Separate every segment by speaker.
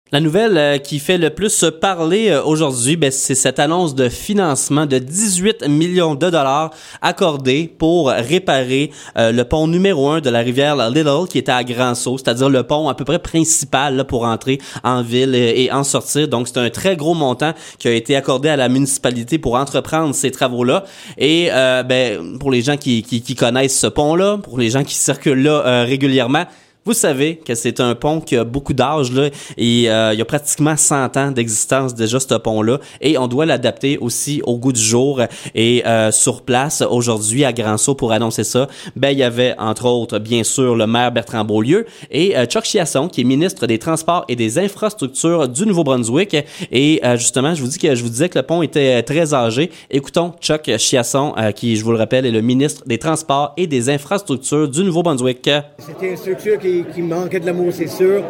Speaker 1: La nouvelle qui fait le plus parler aujourd'hui, c'est cette annonce de financement de 18 millions de dollars accordés pour réparer le pont numéro 1 de la rivière Little qui était à Grand-Sault, c'est-à-dire le pont à peu près principal là, pour entrer en ville et en sortir. Donc, c'est un très gros montant qui a été accordé à la municipalité pour entreprendre ces travaux-là. Et pour les gens qui connaissent ce pont-là, pour les gens qui circulent là régulièrement, vous savez que c'est un pont qui a beaucoup d'âge là, et il y a pratiquement 100 ans d'existence déjà ce pont-là, et on doit l'adapter aussi au goût du jour. Et sur place aujourd'hui à Grand-Sault pour annoncer ça, il y avait entre autres bien sûr le maire Bertrand Beaulieu et Chuck Chiasson qui est ministre des Transports et des Infrastructures du Nouveau-Brunswick. Et justement, je vous disais que le pont était très âgé. Écoutons Chuck Chiasson qui, je vous le rappelle, est le ministre des Transports et des Infrastructures du Nouveau-Brunswick.
Speaker 2: C'était une structure qui manquait de l'amour, c'est sûr.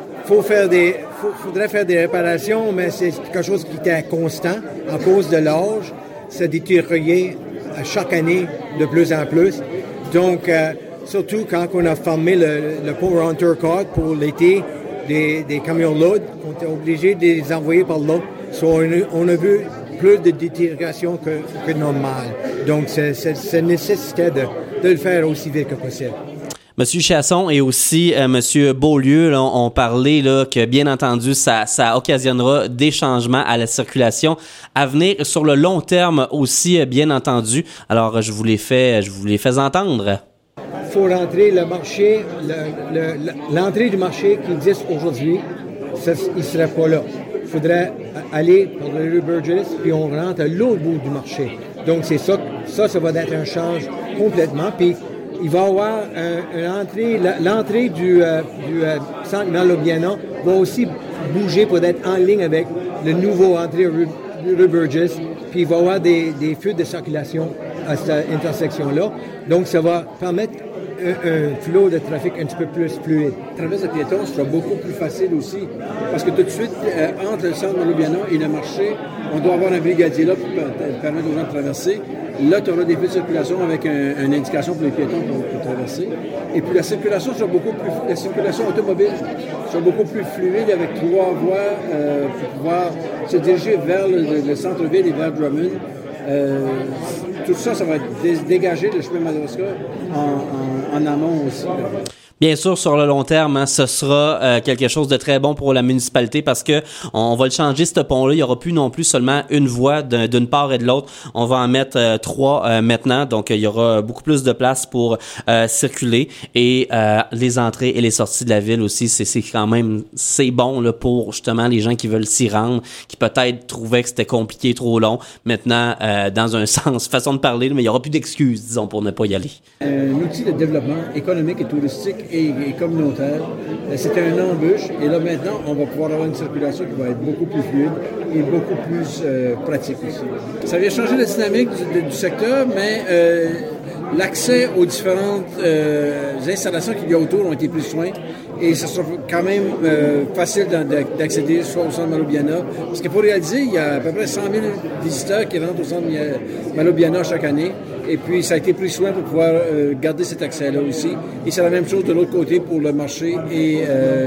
Speaker 2: Faudrait faire des réparations, mais c'est quelque chose qui était constant à cause de l'âge. Ça détériorait à chaque année de plus en plus. Donc, surtout quand on a formé le pont Ron Turcotte pour l'été, des camions load, on était obligé de les envoyer par là. On a vu plus de détérioration que normal. Donc, ça nécessitait de le faire aussi vite que possible.
Speaker 1: Monsieur Chiasson et aussi Monsieur Beaulieu là, ont parlé là, que bien entendu ça occasionnera des changements à la circulation à venir sur le long terme aussi bien entendu. Alors je vous les fais entendre.
Speaker 2: Il faut rentrer le marché, l'entrée du marché qui existe aujourd'hui, il ne serait pas là. Il faudrait aller par le rue Burgess puis on rentre à l'autre bout du marché. Donc c'est ça va être un change complètement. Puis il va y avoir l'entrée du centre Malobiana va aussi bouger pour être en ligne avec le nouveau entrée rue Burgess. Puis il va y avoir des feux de circulation à cette intersection-là. Donc ça va permettre un flot de trafic un petit peu plus fluide.
Speaker 3: La traverse de piétons sera beaucoup plus facile aussi. Parce que tout de suite, entre le centre Malobiana et le marché, on doit avoir un brigadier là pour permettre aux gens de traverser. Là, tu auras des feux de circulation avec une indication pour les piétons pour traverser. Et puis la circulation automobile sera beaucoup plus fluide avec 3 voies pour pouvoir se diriger vers le centre-ville et vers Drummond. Tout ça va dégager le chemin Madawaska en amont aussi.
Speaker 1: Bien sûr, sur le long terme, ce sera quelque chose de très bon pour la municipalité parce que on va le changer, ce pont-là. Il n'y aura plus non plus seulement une voie d'une part et de l'autre. On va en mettre 3 maintenant. Donc, il y aura beaucoup plus de place pour circuler. Et les entrées et les sorties de la ville aussi, c'est quand même bon là pour justement les gens qui veulent s'y rendre, qui peut-être trouvaient que c'était compliqué, trop long. Maintenant, dans un sens, façon de parler, mais il n'y aura plus d'excuses, disons, pour ne pas y aller.
Speaker 3: Un outil de développement économique et touristique et communautaire. C'était une embûche et là maintenant, on va pouvoir avoir une circulation qui va être beaucoup plus fluide et beaucoup plus pratique aussi. Ça vient changer la dynamique du secteur, mais l'accès aux différentes installations qu'il y a autour ont été plus soins et ça sera quand même facile d'accéder soit au centre Malobiana. Parce qu'il faut réaliser, il y a à peu près 100 000 visiteurs qui rentrent au centre Malobiana chaque année. Et puis, ça a été pris soin pour pouvoir garder cet accès-là aussi. Et c'est la même chose de l'autre côté pour le marché et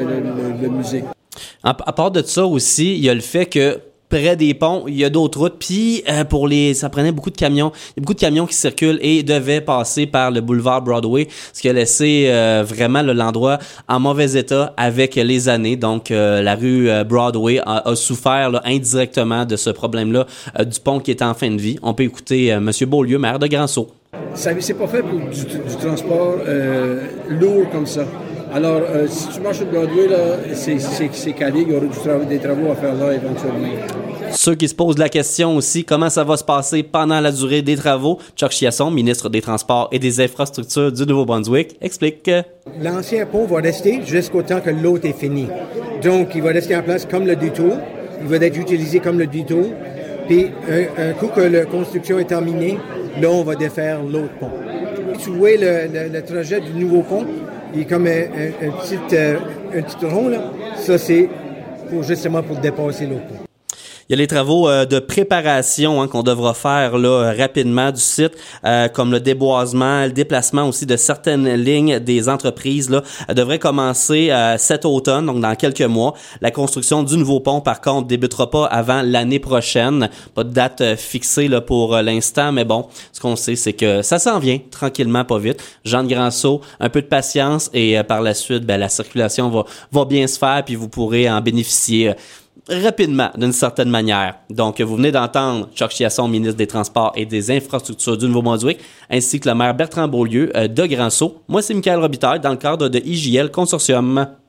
Speaker 3: le musée.
Speaker 1: À part de ça aussi, il y a le fait que près des ponts, il y a d'autres routes. Puis, ça prenait beaucoup de camions. Il y a beaucoup de camions qui circulent et devaient passer par le boulevard Broadway, ce qui a laissé vraiment l'endroit en mauvais état avec les années. Donc, la rue Broadway a souffert là, indirectement de ce problème-là du pont qui était en fin de vie. On peut écouter Monsieur Beaulieu, maire de Grand-Sault.
Speaker 3: C'est pas fait pour du transport lourd comme ça. Alors, si tu marches sur Broadway, là, c'est calé, il y aura des travaux à faire là éventuellement.
Speaker 1: Ceux qui se posent la question aussi, comment ça va se passer pendant la durée des travaux, Chuck Chiasson, ministre des Transports et des Infrastructures du Nouveau-Brunswick, explique que
Speaker 2: l'ancien pont va rester jusqu'au temps que l'autre est fini. Donc, il va rester en place comme le détour. Il va être utilisé comme le détour. Puis, un coup que la construction est terminée, là, on va défaire l'autre pont. Tu vois le trajet du nouveau pont, il est comme un petit rond, là. Ça, c'est justement pour dépasser l'autre pont.
Speaker 1: Il y a les travaux de préparation qu'on devra faire là rapidement du site, comme le déboisement, le déplacement aussi de certaines lignes des entreprises là devrait commencer cet automne, donc dans quelques mois. La construction du nouveau pont, par contre, débutera pas avant l'année prochaine. Pas de date fixée là pour l'instant, mais bon, ce qu'on sait, c'est que ça s'en vient tranquillement, pas vite. Jean de Granseau, un peu de patience et par la suite, la circulation va bien se faire, puis vous pourrez en bénéficier rapidement, d'une certaine manière. Donc, vous venez d'entendre Chuck Chiasson, ministre des Transports et des Infrastructures du Nouveau-Brunswick, ainsi que le maire Bertrand Beaulieu de Granseau. Moi, c'est Michael Robitaille dans le cadre de IJL Consortium.